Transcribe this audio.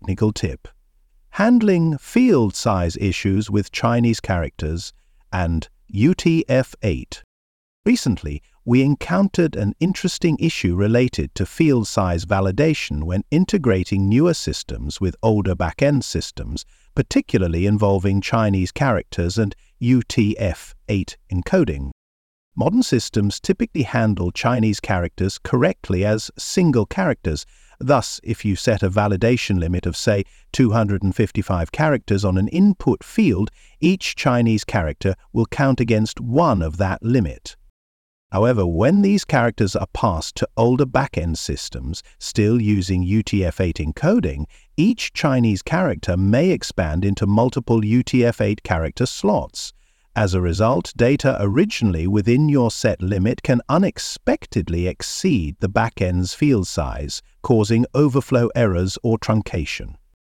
technical tip: handling field size issues with Chinese characters and UTF-8. Recently, we encountered an interesting issue related to field size validation when integrating newer systems with older back-end systems, particularly involving Chinese characters and UTF-8 encoding. Modern systems typically handle Chinese characters correctly as single characters. Thus, if you set a validation limit of, say, 255 characters on an input field, each Chinese character will count against one of that limit. However, when these characters are passed to older back-end systems, still using UTF-8 encoding, each Chinese character may expand into multiple UTF-8 character slots. As a result, data originally within your set limit can unexpectedly exceed the back-end's field size, causing overflow errors or truncation.